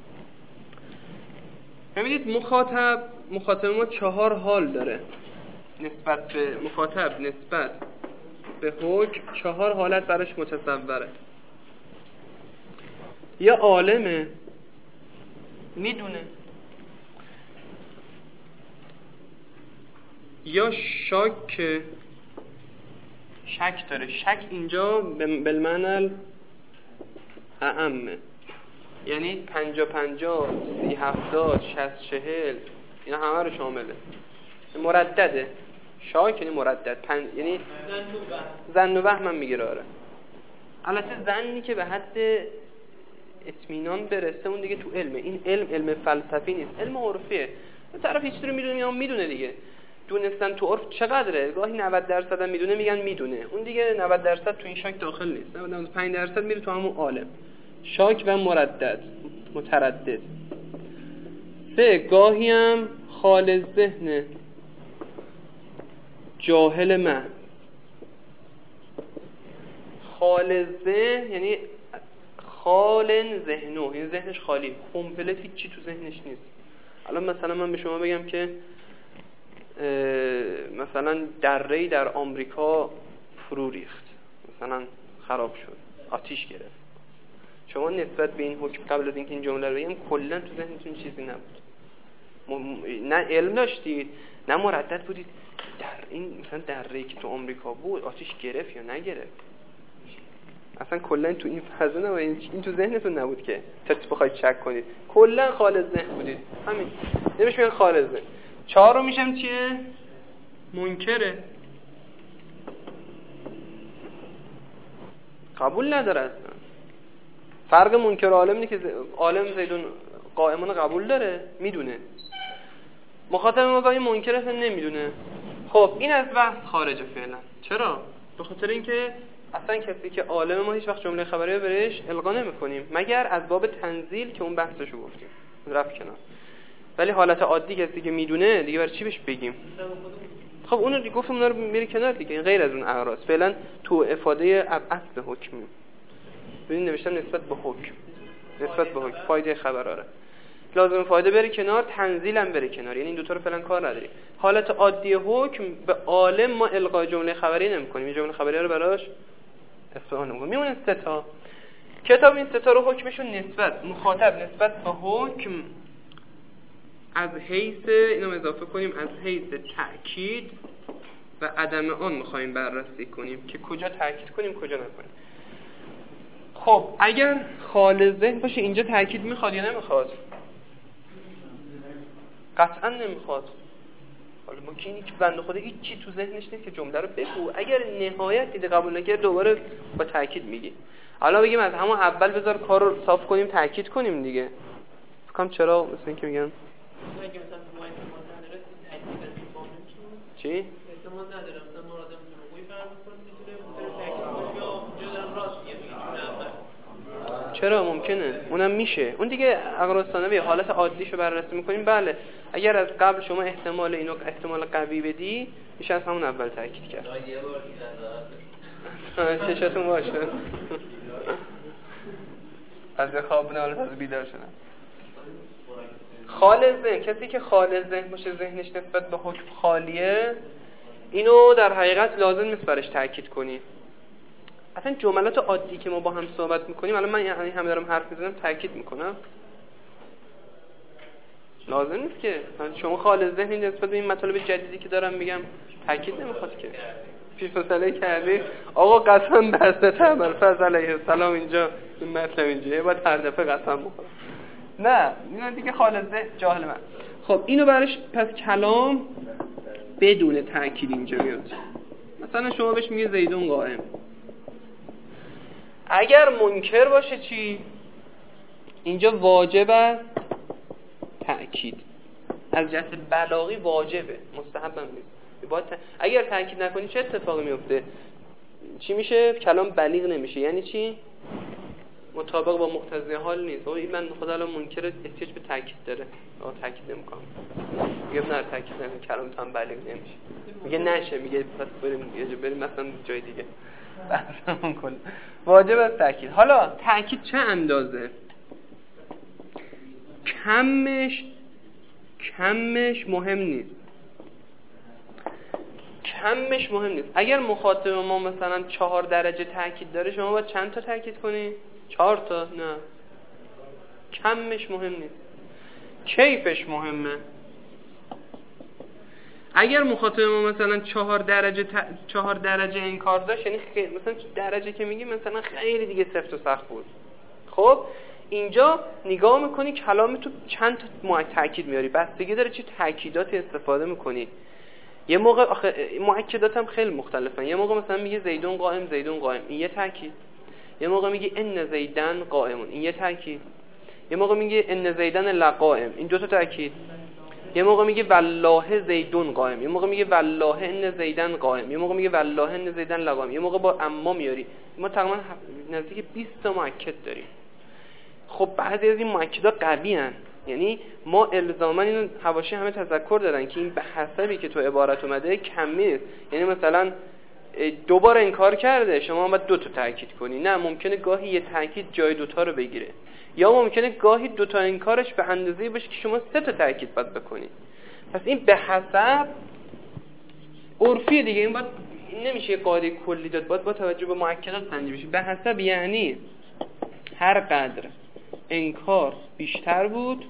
ببینید مخاطب ما 4 حال داره نسبت به مخاطب، نسبت به حکم 4 حالت براش متصوره. یا عالمه میدونه، یا شک داره. شک اینجا بالمعنی اعمه، یعنی 50 50 30 70 60 40 اینا همه رو شامله. مردده. شاک یعنی مردد، یعنی ظن و وهم هم میگیره. آره البته ظنی که به حد اطمینان برسه اون دیگه تو علمه. این علم فلسفی نیست، علم عرفیه. طرف هیچ چیزی رو میدونه یا میدونه دیگه. دونستن تو عرف چقدره؟ گاهی 90% هم میدونه میگن میدونه، اون دیگه 90% تو این شک داخل نیست. 95% میره تو همون عالم. شاک و مردد، متردد. 3 گاهی هم خالص ذهنه، جاهل من. خالص ذهن یعنی خالن ذهنو، این ذهنش خالی، کامپلت هیچی تو ذهنش نیست. الان مثلا من به شما بگم که مثلا دره‌ای در آمریکا فرو ریخت، مثلا خراب شد، آتیش گرفت. شما نسبت به این حکم قبل از اینکه این جمله رو بگم کلا تو ذهنتون چیزی نبود، نه علم داشتید نه مردد بودید در این مثلا دره‌ای که تو آمریکا بود آتیش گرفت یا نگرفت. اصلا کلا تو این فضا نه، این تو ذهنتون نبود که تا بخواید شک کنید. کلا خالص ذهن بودید. همین نمیشه میگن خالص ذهن. 4 میشم چیه؟ منکره، قبول نداره اصلا. فرق منکر و عالم اینه که عالم زیدون قائمون قبول داره، میدونه. مخاطب ما گاهی منکر اصلا نمیدونه. خب این از بحث خارجه فعلا. چرا؟ به خاطر اینکه اصلا کسی که عالم ما هیچ وقت جمله خبری رو بهش القا نمی‌کنیم مگر از باب تنزیل که اون بحثشو گفتیم رفت کنار. ولی حالت عادی کسی که میدونه دیگه برای چی بهش بگیم؟ خب اونو دیگه گفتم اونا رو میره کنار دیگه، این غیر از اون اعراض. فعلا تو افاده اصل حکم ببین نوشتم نسبت به حکم، نسبت به حکم فایده خبر آره لازم فایده بره کنار، تنزیل هم بره کنار، یعنی این دو تا رو فعلا کار نداریم. حالت عادی حکم به عالم ما القای جمله خبری نمی‌کنیم، این جمله خبری رو براش استفاده نمی‌کنیم. میمونه 3 تا کتاب. این 3 تا رو حکمشون نسبت مخاطب نسبت به حکم از حیث اینو اضافه کنیم از حیث تأکید و عدم آن می‌خوایم بررسی کنیم که کجا تأکید کنیم کجا نکنیم. خب اگر خالص ذهن باشه اینجا تاکید میخواد یا نمیخواد؟ قطعا نمیخواد. حالا ما اینی که بنده خدا هیچ چی تو ذهنش نیست که جمله رو بگو، اگر نهایت دیده قبول نکرد دوباره با تاکید میگی. حالا بگیم از همون اول بذار کار رو صاف کنیم تاکید کنیم دیگه. فکرم چرا مثلا اینکه میگن چی؟ احتمال نداره مثلا ما آدم دروغی فرض کنیم میتونه تاکید کنه یا اونجا دارن راست میگن. چرا ممکنه؟ اونم میشه. اون دیگه عقل به حالت عادیشو بررسی میکنیم. بله اگر از قبل شما احتمال اینو احتمال قوی بدی میشه از همون اول تاکید کرد. یه بار دیگه چشاتون باشه. از خواب نه حالا از بیدار شدن. خالص ذهن، کسی که خالص ذهن باشه ذهنش نسبت به حکم خالیه، اینو در حقیقت لازم نیست برش تاکید کنی. اصلا جملات عادی که ما با هم صحبت میکنیم، الان من یعنی همه دارم حرف میزنم تاکید میکنم، لازم نیست که شما خالص ذهنی نسبت به این مطالب جدیدی که دارم میگم تاکید نمیخواد که. پیش مسئله کردی آقا قسم بسته ابوالفضل علیه السلام اینجا این مطلب اینجا یه بعد هر دفعه قسم بخورم. نه اینا دیگه خالص ذهن جاهل من. خب اینو برش پس کلام بدون تاکید اینجا میاد. مثلا شما بهش میگه زیدون قائم. اگر منکر باشه چی؟ اینجا واجب است تأکید. از جهت بلاغی واجبه، مستحب هم نیست. اگر تأکید نکنی چه اتفاقی میفته؟ چی میشه؟ کلام بلیغ نمیشه. یعنی چی؟ مطابق با مقتضی حال نیست. این من خدا الان منکر احتیاج به تأکید داره. تأکید نمیکنم. میگه نه تأکید نکن کلام هم بلیغ نمیشه. میگه نشه، میگه پس بریم مثلا جای دیگه. بحثمون کن. واجب است تأکید. حالا تأکید چه اندازه؟ کمش مهم نیست. کمش مهم نیست. اگر مخاطب ما مثلا 4 درجه تأکید داره، شما باید چند تا تأکید کنی؟ 4 تا؟ نه. کمش مهم نیست. کیفش مهمه. اگر مخاطب ما مثلا 4 درجه انکار داشت، یعنی مثلا درجه که میگی مثلا خیلی دیگه سفت و سخت بود. خب اینجا نگاه میکنی کلام تو چند تا تأکید میاری، بستگی داره چه تأکیداتی استفاده میکنی. یه موقع مؤکدات هم خیلی مختلفن. یه موقع مثلا میگه زیدون قائم، این یه تأکید. یه موقع میگه ان زیدن قائمون، این یه تأکید. یه موقع میگه ان زیدن لقائم، این 2 تا تأکید. یه موقع میگه والله زیدون قائم، یه موقع میگه والله ان زیدن قائم، یه موقع میگه والله ان زیدن لقائم، یه موقع با اما میاری. ما تقریبا نزدیک 20 تا مؤکد داریم. خب بعضی از این مؤکدات قوی ان، یعنی ما الزاما اینو حواشی همه تذکر دادن که این به حسبی که تو عبارت اومده کمی نیست. یعنی مثلا 2 بار انکار کرده، شما باید 2 تا تاکید کنی. نه، ممکنه گاهی یه تاکید جای 2 تا رو بگیره، یا ممکنه گاهی 2 تا انکارش به اندازه‌ای باشه که شما 3 تا تاکید باید بکنی. پس این به حسب عرفی دیگه، این باید نمیشه قاعده کلی داد، باید با توجه به مؤکدات سنجیده بشه. به حسب یعنی هر قدر انکار بیشتر بود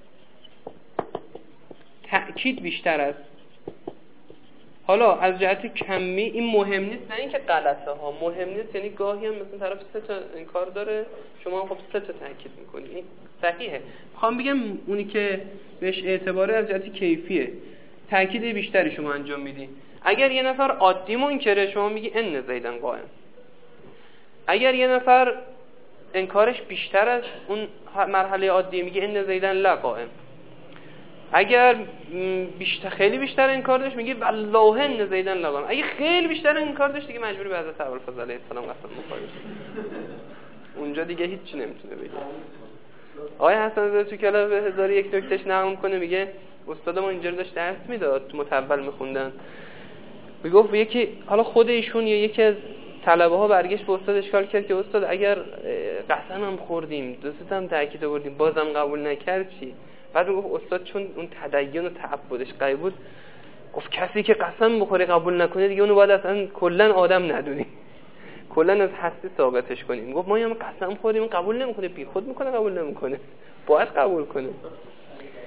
تأکید بیشتر است. حالا از جهت کمی این مهم نیست، نه اینکه غلطه ها مهم نیست، یعنی گاهی هم مثلا طرف 3 تا انکار داره، شما خب 3 تا تأکید میکنی، این صحیحه. میخوام بگم اونی که بهش اعتباره از جهت کیفیه، تأکید بیشتری شما انجام میدی. اگر یه نفر عادی منکره، شما میگی ان زیدن قائم. اگر یه نفر انکارش بیشتر از اون مرحله عادی، میگه ان زیدن لا قائم. اگر خیلی بیشتر انکار داشت، میگه والله ان زیدن لا قائم. اگه خیلی بیشتر انکار داشت، دیگه مجبوری به حضرت ابوالفضل علیه السلام قسم بخوری. اونجا دیگه هیچی نمیتونه بگه. آقای حسن زاده تو کلاس 1001 نکتهش نقل میکنه، میگه استاد ما اینجا داشت درس میداد، تو متول میخوندن، میگفت یکی، حالا خود ایشون یا یکی از طلبه ها برگشت به استاد اشکال کرد که استاد اگر قسم هم خوردیم، دوست هم تاکید آوردیم، بازم قبول نکرد چی؟ بعد میگفت استاد چون اون تدین و تعبدش قوی بود، گفت کسی که قسم بخوره قبول نکنه دیگه اونو باید اصلا کلا آدم ندونی، کلا از هستی ساقطش کنیم. گفت ما هم قسم خوردیم قبول نمیکنه، بی خود میکنه قبول نمیکنه، باید قبول کنه.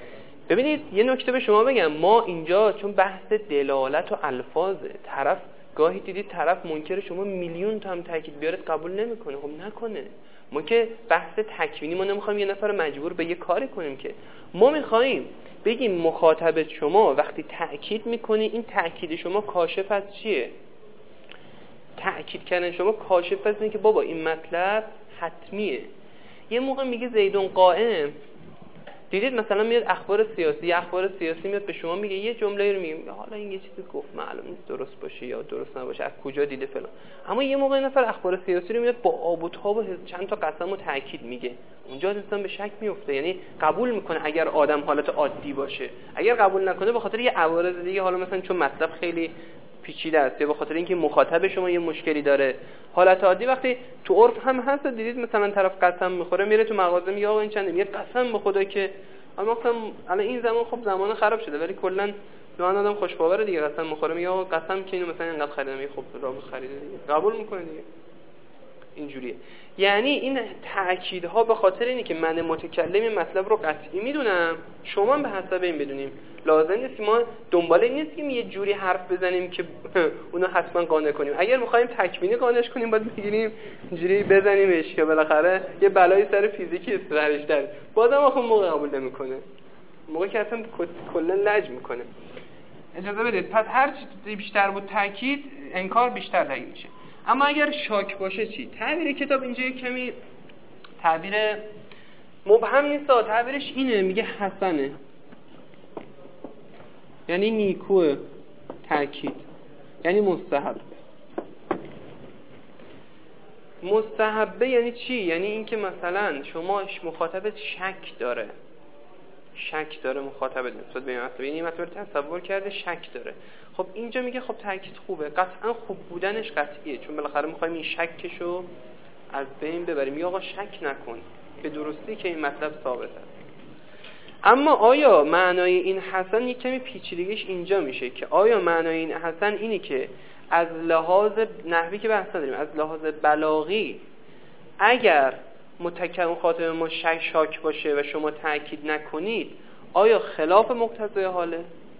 ببینید یه نکته به شما بگم، ما اینجا چون بحث دلالت و الفاظه، طرف گاهی دیدید طرف منکر شما میلیون تا هم تاکید بیاره قبول نمیکنه. خب نکنه. ما که بحث تکوینی، ما نمیخوایم یه نفر مجبور به یه کاری کنیم، که ما میخوایم بگیم مخاطب شما وقتی تأکید میکنی، این تأکید شما کاشف از چیه؟ تأکید کردن شما کاشف از اینه که بابا این مطلب حتمیه. یه موقع میگه زیدون قائم، دیدید مثلا میاد اخبار سیاسی میاد به شما میگه یه جمله رو میگه حالا این یه چیزی گفت معلوم نیست درست باشه یا درست نباشه، از کجا دیده فلان. اما یه موقع نفر اخبار سیاسی رو میاد با آب و تاب و چند تا قسم و تاکید میگه، اونجا انسان به شک میفته. یعنی قبول میکنه اگر آدم حالت عادی باشه، اگر قبول نکنه به خاطر یه عوارض دیگه، حالا مثلا چون مطلب خیلی پیچیده است یا به خاطر اینکه مخاطب شما یه مشکلی داره. حالت عادی وقتی تو عرف هم هست، دیدید مثلا طرف قسم میخوره میره تو مغازه میگه آقا این چنده، میگه قسم به خدا که، اما مثلا الان این زمان خب زمان خراب شده ولی کلا جوان آدم خوش باوره دیگه، قسم میخوره میگه آقا قسم که اینو مثلا اینقدر خریدم، میگه خب راه خریده دیگه، قبول میکنه دیگه. اینجوریه. یعنی این تأکیدها به خاطر اینه که من متکلم مطلب رو قطعی میدونم، شما هم به حسب این بدونیم. لازم نیست که ما دنبال این نیست که یه جوری حرف بزنیم که اونو حتما قانع کنیم. اگر می‌خوایم تکوینی قانعش کنیم باید بگیریم اینجوری بزنیمش که بالاخره یه بلایی سر فیزیکی سرش در، بازم آخه موقع قبول نمی‌کنه، موقع که اصلا کلا لج می‌کنه. اجازه بدید. پس هر چی بیشتر بود تاکید، انکار بیشتر دقیق میشه. اما اگر شاک باشه چی؟ تعبیر کتاب اینجا کمی تعبیر مبهم نیست، تعبیرش اینه، میگه حسنه یعنی نیکوه، تاکید یعنی مستحب. مستحبه یعنی چی؟ یعنی اینکه مثلا شما مخاطبت شک داره مخاطبت نسبت به این مطلب، یعنی مطلب تصور کرده شک داره. خب اینجا میگه خب تاکید خوبه، قطعا خوب بودنش قطعیه، چون بالاخره میخوایم این شکشو از بین ببریم. یا آقا شک نکن به درستی که این مطلب ثابت است. اما آیا معنای این حسن یک کمی پیچیدگیش اینجا میشه که آیا معنای این حسن اینی که از لحاظ نحوی که بحث نداریم، از لحاظ بلاغی اگر مخاطب ما شاک باشه و شما تأکید نکنید آیا خلاف مقتضای حاله؟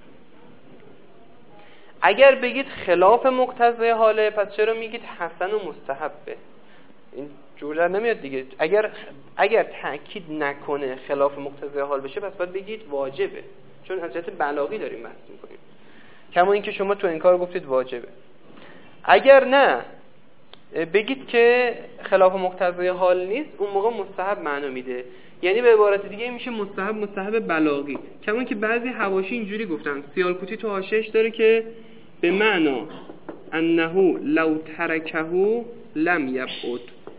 اگر بگید خلاف مقتضای حاله پس چرا میگید حسن و مستحبه؟ این جور نمیاد دیگه. اگر تأکید نکنه خلاف مقتضای حال بشه پس باید بگید واجبه، چون از جهت بلاغی داریم بحث میکنیم، کما اینکه شما تو انکار گفتید واجبه. اگر نه بگید که خلاف مقتضای حال نیست، اون موقع مستحب معنا میده. یعنی به عبارت دیگه میشه مستحب بلاغی. کما اینکه بعضی حواشی اینجوری گفتن، سیالکوتی تو حاشیه‌اش داره که به معنا انه لو ترکه لم یبعد،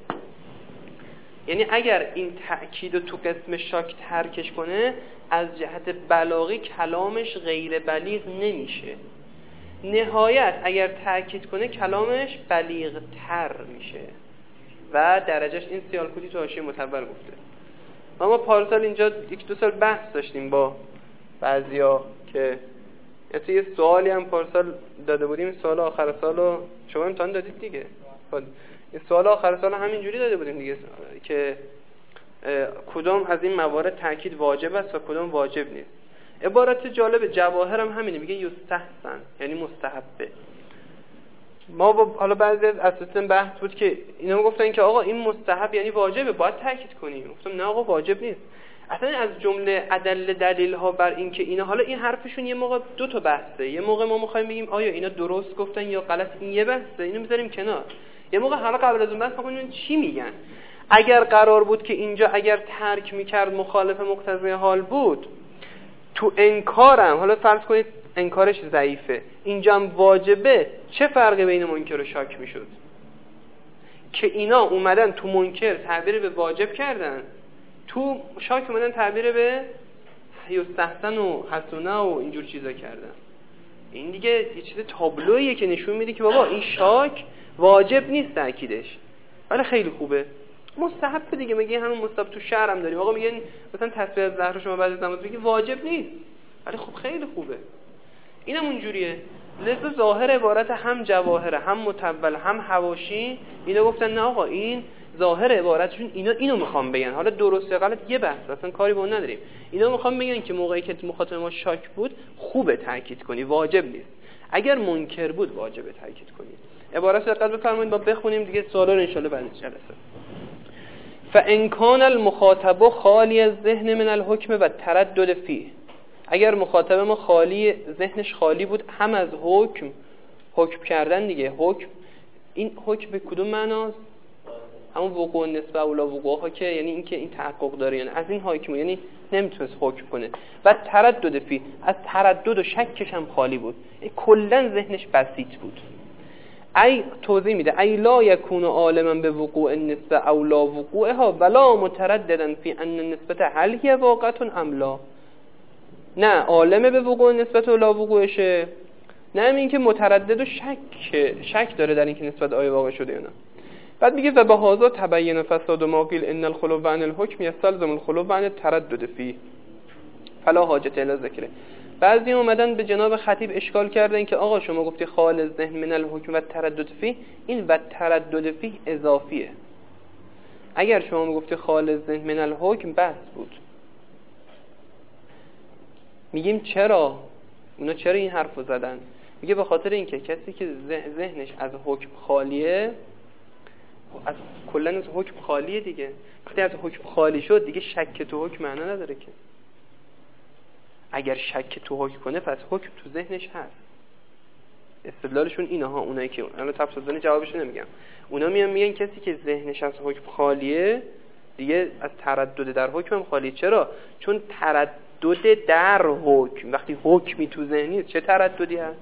یعنی اگر این تأکید رو تو قسم شاک ترکش کنه از جهت بلاغی کلامش غیر بلیغ نمیشه، نهایت اگر تأکید کنه کلامش بلیغ تر میشه و درجهش. این سیالکوتی تو حاشیه متول گفته. ما پارسال اینجا 1-2 سال بحث داشتیم با بعضیا که یه سوالی هم پارسال داده بودیم، سوال آخر سالو شما امتحان دادید دیگه، این سوال آخر سال همینجوری داده بودیم دیگه که کدام از این موارد تأکید واجب است و کدام واجب نیست. عبارت جالب جواهر هم همینه، میگه یستحسن یعنی مستحبه. ما حالا بعضی از اساتید بحث بود که اینا گفتن که آقا این مستحب یعنی واجبه باید تأکید کنیم. گفتم نه آقا واجب نیست. اصلا از جمله دلیل ها بر این که اینا، حالا این حرفشون یه موقع 2 تا بحثه، یه موقع ما میخوایم بگیم آیا اینا درست گفتن یا غلط، این یه بحثه، اینو میذاریم کنار. یه موقع حالا قبل از اون بحث بکنیم چی میگن. اگر قرار بود که اینجا اگر ترک میکرد مخالف مقتضای حال بود، تو انکارم حالا فرض کنید انکارش ضعیفه، اینجا هم واجبه، چه فرقی بین منکر و شاک میشد؟ که اینا اومدن تو منکر تعبیر به واجب کردن، تو شاک اومدن تعبیر به یستحسن و حسنه و اینجور چیزا کردن. این دیگه یه چیز تابلوییه که نشون میده که بابا این شاک واجب نیست تأکیدش، ولی خیلی خوبه. مستحب دیگه، میگه همون مستحب تو شعر هم داریم. آقا میگن مثلا تصویر از زهر شما بعد از نماز میگه واجب نیست، ولی خب خیلی خوبه. اینم اونجوریه. لذا ظاهر عبارت هم جواهر هم متول هم حواشی اینا گفتن نه آقا این ظاهر عبارتشون اینو میخوام بگن، حالا درست یا غلط یه بحث، اصلا کاری به اون نداریم. اینا میخوام بگن که موقعی که مخاطب ما شاک بود خوبه تاکید کنی، واجب نیست. اگر منکر بود واجبه تاکید کنید. عبارت دقت بفرمایید، ما بخونیم دیگه سوالا رو ان شاءالله بعد جلسه. فان کان المخاطب خالی الذهن من الحکم و التردد فيه، اگر مخاطب ما خالی، ذهنش خالی بود هم از حکم کردن دیگه. حکم، این حکم به کدوم معناست؟ همون وقوع نسبه اولا وقوع ها که یعنی این که این تحقق داره، یعنی از این حکم، یعنی نمیتونست حکم کنه. و تردد فی، از تردد و شکش هم خالی بود، کلا ذهنش بسیط بود. ای توضیح میده ای لا یکون عالما به وقوع النسبه او لا وقوعها ولا مترددا فی ان النسبه هل هي واقعه ام لا. نه عالمه به وقوع نسبت و لا وقوعشه، نه این که متردد و شک داره در اینکه نسبت آیا واقع شده یا نه. بعد میگه و به هذا تبین فساد ما قیل ان الخلو عن الحكم يستلزم الخلو عن التردد فيه فلا حاجت الی ذکره. بعضی اومدن به جناب خطیب اشکال کردن که آقا شما گفتی خال ذهن من الحكم و التردد فيه، این و التردد فيه اضافیه. اگر شما میگفتی خال ذهن من الحكم بس بود. میگیم چرا؟ اونا چرا این حرفو زدن؟ میگه به خاطر اینکه کسی که ذهنش از حکم خالیه، از کلا از حکم خالیه دیگه، وقتی از حکم خالی شد دیگه شک تو حکم معنا نداره که. اگر شک تو حکم کنه پس حکم تو ذهنش هست. استدلالشون اینه ها، اونایی که الان تفصیلا جوابشو نمیگم، اونا میگن کسی که ذهنش از حکم خالیه دیگه از تردد در حکم هم خالیه. چرا؟ چون تردد در حکم، وقتی حکمی تو ذهنی چه ترددی هست؟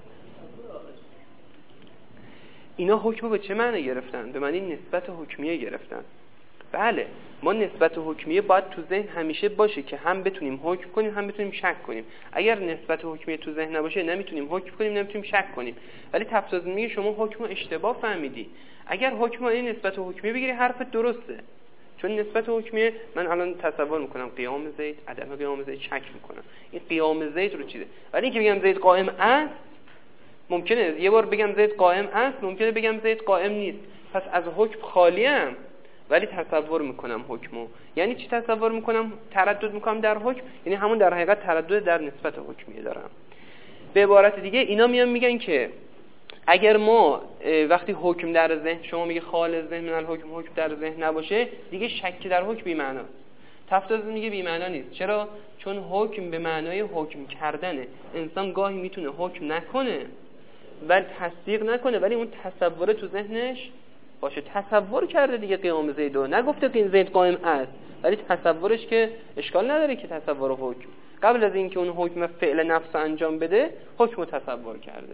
اینا حکم به چه معنی گرفتن؟ به معنی نسبت حکمیه گرفتن. بله ما نسبت حکمیه باید تو ذهن همیشه باشه که هم بتونیم حکم کنیم هم بتونیم شک کنیم. اگر نسبت حکمیه تو ذهن نباشه نمیتونیم حکم کنیم نمیتونیم شک کنیم. ولی تفسیر میگه شما حکم اشتباه فهمیدی. اگر حکم این نسبت حکمیه بگیری حرفت درسته، چون نسبت حکمیه من الان تصور میکنم قیام زید، عدم قیام زید، شک میکنم این قیام زید رو چیزه. ولی اینکه بگم زید قائم است، ممکنه یه بار بگم زید قائم است، ممکنه بگم زید قائم نیست. پس از حکم خالیم ولی تصور میکنم حکمو. یعنی چی تصور میکنم؟ تردد میکنم در حکم، یعنی همون در حقیقت تردد در نسبت حکمیه دارم. به عبارت دیگه اینا میگن که اگر ما وقتی حکم در ذهن، شما میگه خال ذهن من الحکم، حکم در ذهن نباشه دیگه شک در حکم بی معناست. تفسیر میگه بی معنا نیست. چرا؟ چون حکم به معنای حکم کردنه. انسان گاهی میتونه حکم نکنه و تصدیق نکنه ولی اون تصور تو ذهنش باشه. تصور کرده دیگه قیام زیدو، نگفته که زید قائم است، ولی تصورش که اشکال نداره که تصور حکم قبل از اینکه اون حکم فعل نفس انجام بده حکم تصور کرده.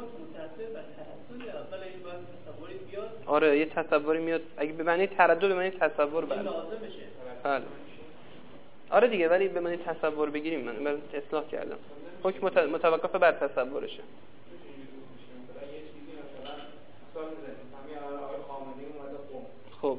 آره یه تصوری میاد، اگه به معنی تردد به معنی تصور بله لازم بشه. بله آره دیگه، ولی به معنی تصور بگیریم من اصلاح کردم. حکم متوقف بر تصورشه. خب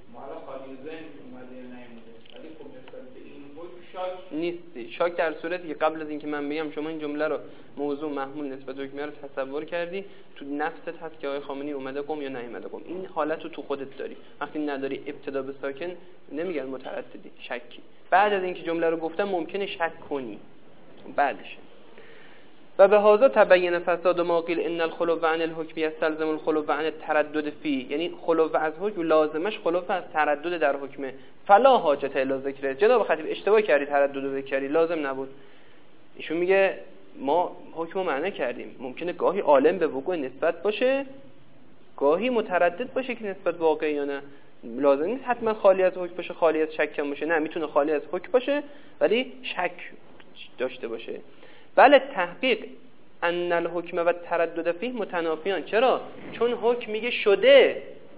نیستی شاک در صورتی که قبل از اینکه من بگم شما این جمله رو موضوع محمول نسبت به حکمیه رو تصور کردی، تو نفست هست که آقای خامنه‌ای اومده قم یا نیومده قم. این حالت رو تو خودت داری. وقتی نداری ابتدا به ساکن نمیگن مترددی، شکی. بعد از اینکه جمله رو گفتم ممکنه شک کنی بعدش. و به هذا تبین فساد ما قیل ان الخلو عن الحکم یستلزم الخلو عن التردد فی، یعنی خلو از حکم لازمش خلو از تردد در حکمه. فلا حاجت الی ذکر. جناب خطیب اشتباه کردی، تردد رو ذکری لازم نبود. ایشون میگه ما حکم رو معنی کردیم، ممکنه گاهی عالم به وقوع نسبت باشه، گاهی متردد باشه که نسبت واقعی یا نه. لازم نیست حتما خالی از حکم باشه، خالی از شک هم باشه. نه، میتونه خالی از حکم باشه ولی شک داشته باشه. بله تحقیق ان الحکم و تردد فیه متنافیان. چرا؟ چون حکم میگه شده،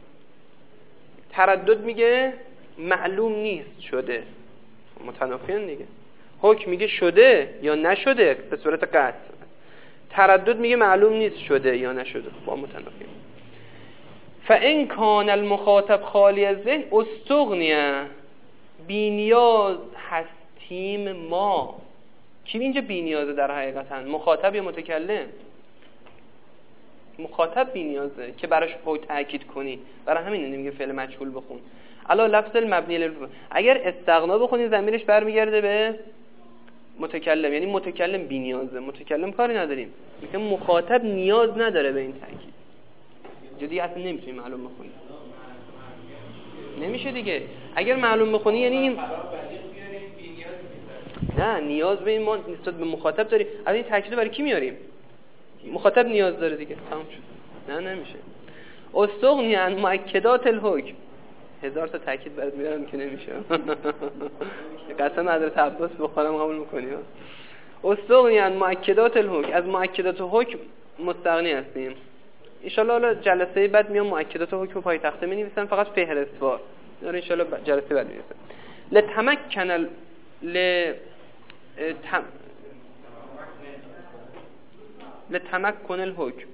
تردد میگه معلوم نیست شده. متنافیان دیگه. حکم میگه شده یا نشده به صورت قطع، تردد میگه معلوم نیست شده یا نشده. با متنافیان. فان کان المخاطب خالی از ذهن استغنیه، بی نیاز هستیم ما. کی اینجا بی نیازه در حقیقتا؟ مخاطب یا متکلم؟ مخاطب بی نیازه که براش باید تاکید کنی. برای همین نمیگه فعل مجهول بخون. الا لفظ المبنی للمفعول، اگر استغنا بخونی ضمیرش برمیگرده به متکلم، یعنی متکلم بی نیازه، متکلم کاری نداریم، میگه مخاطب نیاز نداره به این تاکید. جدی اصلا نمیتونی معلوم بخونی، نمیشه دیگه. اگر معلوم بخونی یعنی این نه نیاز به این ما نسبت به مخاطب داریم. از این تاکید برای کی میاریم؟ مخاطب نیاز داره دیگه، تمام شد. نه نمیشه. استغنی عن مؤکدات الحکم، 1000 تا تاکید برات میارم که نمیشه. قسم حضرت عباس بخورم قبول میکنی؟ استغنی عن مؤکدات الحکم، از مؤکدات حکم مستغنی هستیم. ان شاء الله جلسه بعد میام مؤکدات حکم پای تخته می‌نویسم، فقط فهرستوار. ان شاء الله جلسه بعد می‌نویسم. لتمکن لتمکن الحکم،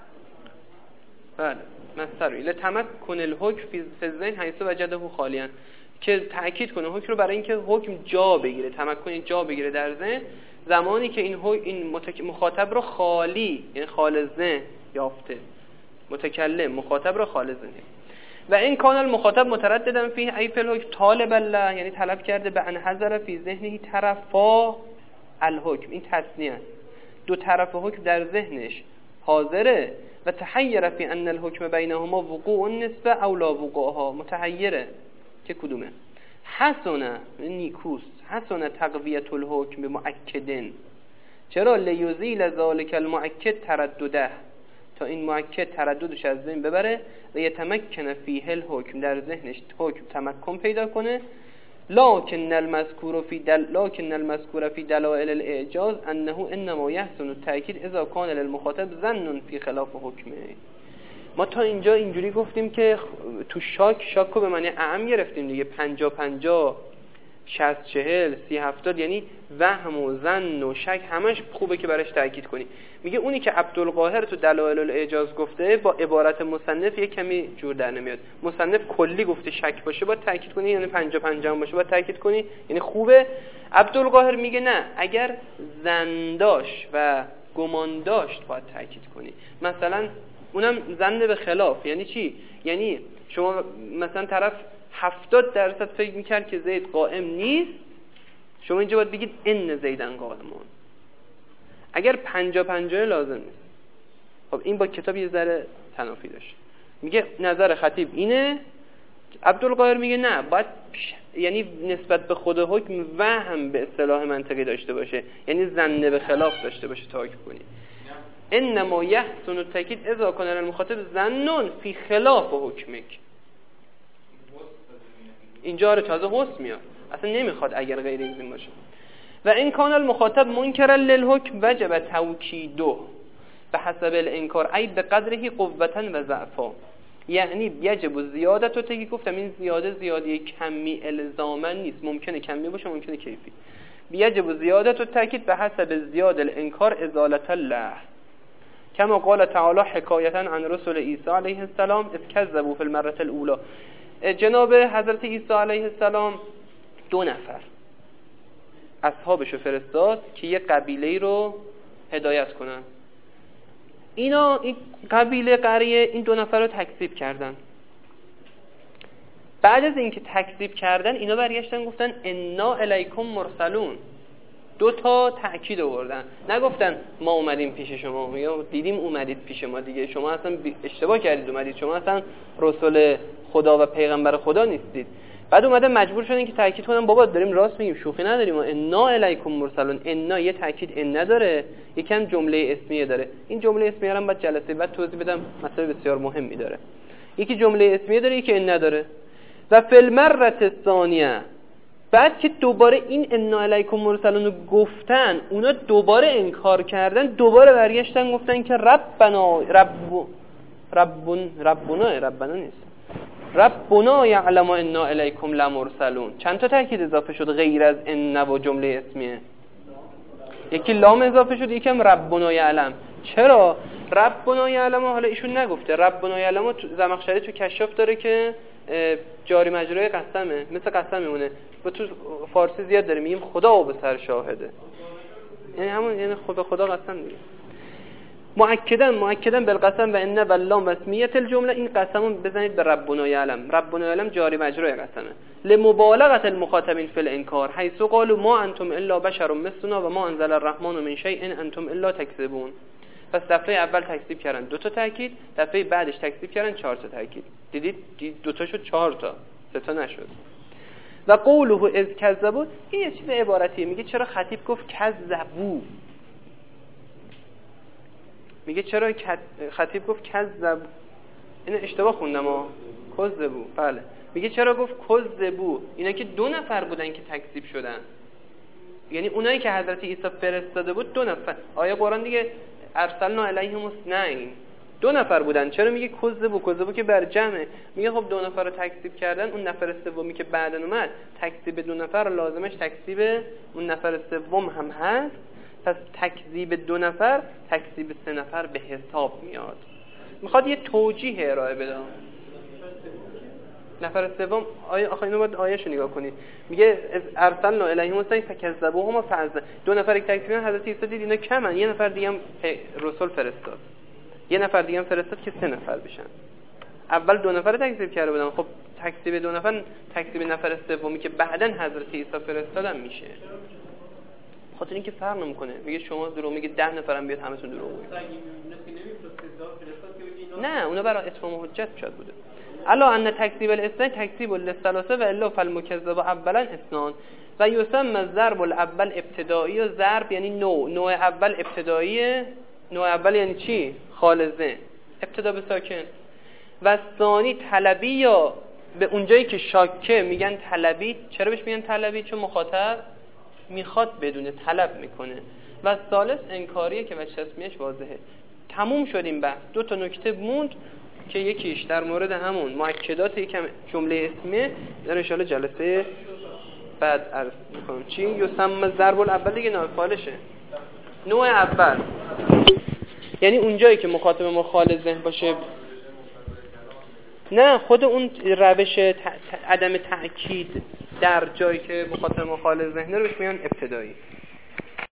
بله مصدری لتمکن الحکم فی الذهن حیث وجده خالیا، که تأکید کنه حکم رو برای اینکه حکم جا بگیره، تمکن جا بگیره در ذهن زمانی که این مخاطب رو خالی، یعنی خال ذهن یافته. متکلم مخاطب رو خال ذهن. و این کان المخاطب مترددا فیه ای فی الحکم طالب الله، یعنی طلب کرده به ان حضر فی ذهنه طرفا الحکم، این تثنیه است، دو طرف حکم در ذهنش حاضره. و تحیر فی ان الحکم بینهما وقوع النسبه او لا وقوعها، متحیره که کدومه. حسنه نیکوست، حسنه تقویت الحکم بمؤکدن، چرا لیزیل ذالک المؤکد تردده، تا این مؤکد ترددش از بین ببره و یتمکن فیه الحکم، در ذهنش حکم تمکن پیدا کنه. لكن المذكور في دلائل الاعجاز انه انما يحسن التاكيد اذا كان للمخاطب ظن في خلاف حکمه. ما تا اینجا اینجوری گفتیم که تو شاکو به معنی اعم گرفتیم دیگه، 50-50 60-40 30-70، یعنی وهم و ظن و شک همش خوبه که برش تاکید کنی. میگه اونی که عبدالقاهر تو دلائل الاعجاز گفته با عبارت مصنف یک کمی جور در نمیاد. مصنف کلی گفته شک باشه با تاکید کنی، یعنی 50-50 باشه با تاکید کنی، یعنی خوبه. عبدالقاهر میگه نه، اگر ظن داشت و گمان داشت باید تاکید کنی. مثلا اونم ظن به خلاف، یعنی چی؟ یعنی شما مثلا طرف 70% فکر میکرد که زید قائم نیست، شما اینجا باید بگید ان زیدن قائمون. اگر 50-50 لازم نیست. خب این با کتاب یه ذره تنافی داشت. میگه نظر خطیب اینه، عبدالقاهر میگه نه، باید یعنی نسبت به خود حکم وهم به اصطلاح منطقی داشته باشه، یعنی ظن به خلاف داشته باشه تا حکم کنی. انما یحسن التاکید اذا کان المخاطب ظن فی خلاف حکمک. اینجا رو تازه حس میاد، اصلا نمیخواد اگر غیر این باشه. و این کان المخاطب منکرا للحکم وجب توکیده به حسب الانکار ای به قدره قوتا و ضعفا، یعنی یجب زیادت. و تکی گفتم این زیادی کمی الزاما نیست، ممکنه کمی باشه ممکنه کیفی. یجب زیادت و تاکید به حسب زیاد الانکار ازالت الله، کما قال تعالی حکایتا عن رسول عیسی علیه السلام اذ کذبوا فی المره الاولى. جناب حضرت عیسی علیه السلام 2 نفر اصحابشو فرستاد که یه قبیله رو هدایت کنن. این قبیله قریه این 2 نفر رو تکذیب کردن. بعد از اینکه تکذیب کردن اینا برگشتن گفتن انا الیکم مرسلون. 2 تا تأکید آوردن، نگفتن ما اومدیم پیش شما یا دیدیم اومدید پیش ما دیگه، شما اصلا اشتباه کردید اومدید، شما اصلا رسول خدا و پیغمبر خدا نیستید. بعد اومدن مجبور شدن که تأکید کنن بابا داریم راست میگیم، شوخی نداریم. انا الیکم مرسلون، انا یه تأکید ان نداره، یکم جمله اسمیه داره. این جمله اسمیه رو بعد جلسه بعد توضیح بدم، مسئله بسیار مهمی داره. یکی جمله اسمیه داره، یکی ان نداره. و فی المره الثانیه، بعد که دوباره این انا الیکم مرسلون رو گفتن، اونا دوباره انکار کردن، دوباره برگشتن گفتن که ربنا نیست، ربنا یعلم انا الیکم لمرسلون. چند تا تاکید اضافه شد غیر از ان و جمله اسمیه؟ یکی لام اضافه شد، یکم ربنا یعلم. چرا ربنا یعلم؟ حالا ایشون نگفته. ربنا یعلم زمخشری تو کشاف داره که جاری مجرای قسمه، مثل قسم میمونه. و تو فارسی زیاد داره میگیم خدا و به سر شاهده، یعنی همون، یعنی خدا قسم دیگه. مؤکدا بالقسم و ان واللام اسمیت الجمله. این قسمو بزنید به ربنا یعلم. ربنا یعلم جاری مجرای قسمه. لمبالغه المخاطبین فی الانکار حیث قالوا ما انتم الا بشر مثلنا و ما انزل الرحمن من شیء ان انتم الا تکذبون. پس دفعه اول تکذیب کردن 2 تا تاکید، دفعه بعدش تکذیب کردن 4 تا تاکید. دیدید 2 تا شد 4 تا، 3 تا نشد. و قوله اذ کذبوا، این یه چیز عبارتیه. میگه چرا خطیب گفت کذبوا؟ میگه چرا خطیب گفت کذب؟ اینو اشتباه خوندم ها. کذبوا. بله. میگه چرا گفت کذبوا؟ اینا که 2 نفر بودن که تکذیب شدن. یعنی اونایی که حضرت عیسی فرستاده بود 2 نفر. آیه قرآن دیگه ارسلنا الیهم اثنین، 2 نفر بودن. چرا میگه کذبوا که بر جمعه؟ میگه خب 2 نفر رو تکذیب کردن، اون نفر سومی که بعدن اومد تکذیب 2 نفر لازمش تکذیب اون نفر سوم هم هست. پس تکذیب 2 نفر تکذیب 3 نفر به حساب میاد. میخواد یه توجیه ارائه بده. نفر سوم آخه اینو باید آیه‌شو نگاه کنید. میگه ارسلنا الیهم اثنین فکذبوهما فعزا. 2 نفر یک تکذیب کردن، حضرت عیسی دید اینا کمن، یه نفر دیگه هم رسول فرستاد. یه نفر دیگه هم فرستاد که 3 نفر بشن. اول 2 نفر تکذیب کرده بودن. خب تکذیب 2 نفر تکذیب نفر سومی که بعدن حضرت عیسی فرستادن میشه. خاطر اینکه فرق نمیکنه. میگه شما دروغ میگید 10 نفرم بیاد همتون دروغ میگید. نه اونا برای اتمام حجت شد بوده. الا ان تکذیب الاثنین تکذیب للثلاثه و الا فالمکذب اولا اثنان و یسمى الضرب الاول ابتدایی. و ضرب یعنی نوع اول ابتداییه. نوع اول یعنی چی؟ خالصه، ابتدا به ساکن. و ثانی طلبی، یا به اونجایی که شاکه میگن طلبی. چرا بهش میگن طلبی؟ چون مخاطب میخواد بدونه، طلب میکنه. و ثالث انکاریه که وجه اسمیش واضحه. تموم شد این بحث. 2 تا نکته موند که یکیش در مورد همون مؤکدات یکم جمله اسمیه، در ان شاء الله جلسه بعد عرض میکنم. چی؟ یسمى ضرب الاول دیگه نوع فالشه. نوع اول یعنی اونجایی که مخاطب ما خالص ذهن باشه. نه خود اون روش عدم تأکید در جایی که مخاطب ما خالص ذهنه رو بهش میگن ابتدایی.